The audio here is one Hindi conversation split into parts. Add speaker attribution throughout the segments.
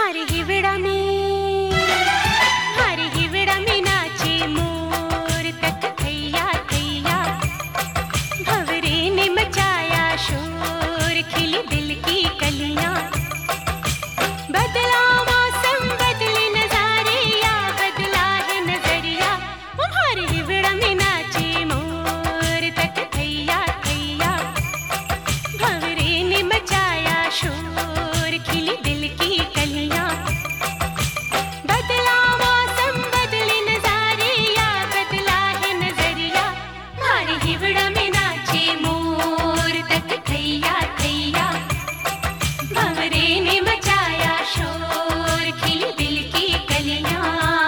Speaker 1: हमारे हिवड़ा में नाचे मोर तक थैया थैया। भंवरे ने मचाया शोर, खिली दिल की कलियां। बदला मौसम बदले नजारे, या बदला है नजरिया। हमारे हिवड़ा में नाचे मोर तक थैया थैया। भंवरे ने मचाया शोर, खिली दिल की कलियां। बदला मौसम बदले नजारे, या बदला है नजरिया। हमारे हिवड़ा में नाचे मोर तक थैया थैया। भंवरे ने मचाया शोर, खिली दिल की कलियां।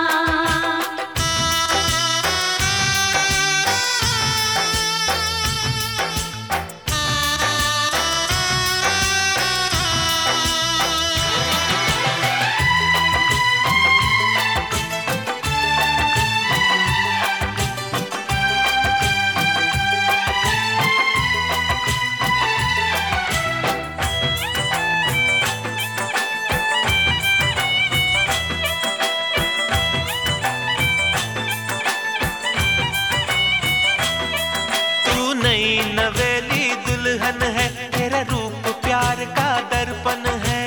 Speaker 2: तू नई नवेली दुल्हन है, तेरा रूप प्यार का दर्पण है।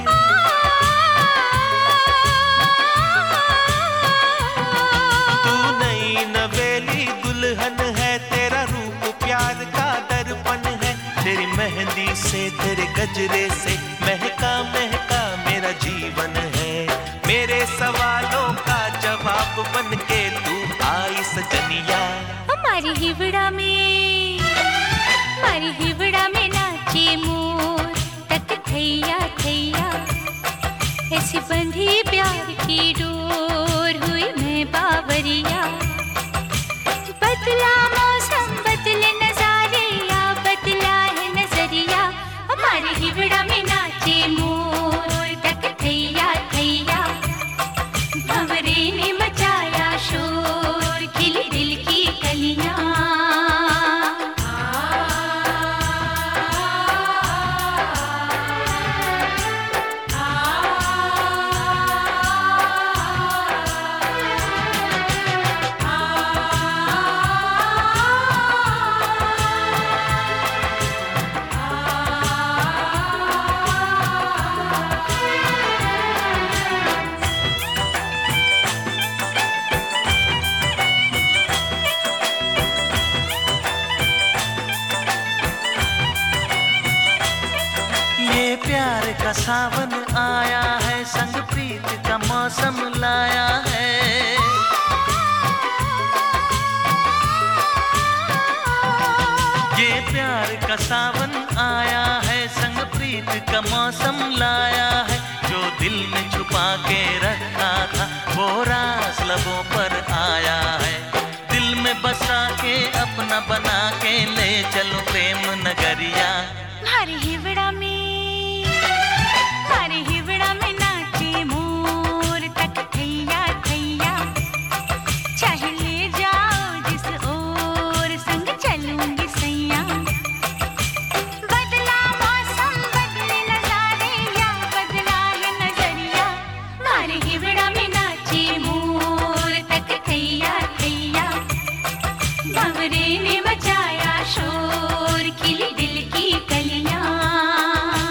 Speaker 2: तू नई नवेली दुल्हन है, तेरा रूप प्यार का दर्पण है। तेरी मेहंदी से तेरे गजरे से महका महका मेरा जीवन है। मेरे सवालों का जवाब बन के तू आई सजनिया।
Speaker 1: हमारी हिवड़ा में नाचे मोर तक थैया थैया। ऐसी बंधी प्यार की डोर, हुई मैं बावरिया। बदला मौसम बदले नजारे, या बदला है नजरिया। हमारी हिवड़ा में नाचे मोर तक थैया थैया। भंवरे ने मचाया शोर, खिली दिल की कलियां।
Speaker 2: ये प्यार का सावन आया है, संग प्रीत का मौसम लाया है। ये प्यार का सावन आया है, संग प्रीत का मौसम लाया है। जो दिल में छुपा के रखा था, वो राज लबों पर आया है। दिल में बसा के अपना बना के ले चलो प्रेम नगरिया।
Speaker 1: हमारे हिवड़ा में नाचे मोर तक थैया थैया। चाहे ले जाओ जिस ओर, संग चलूंगी सैया। बदला मौसम बदले नजारे, या बदला है नजरिया। हमारे हिवड़ा में नाचे मोर तक थैया थैया। भंवरे ने मचाया शोर, खिली दिल की कलियां।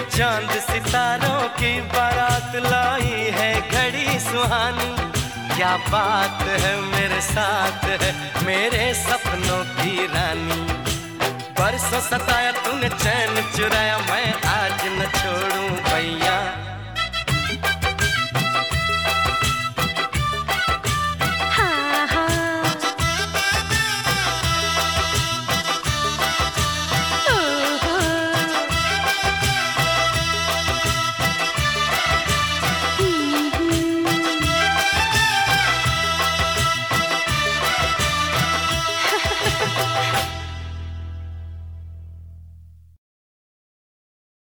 Speaker 3: चांद सितारों की बारात लाई है घड़ी सुहानी। क्या बात है मेरे साथ है मेरे सपनों की रानी। बरसों सताया तूने चैन चुराया, मैं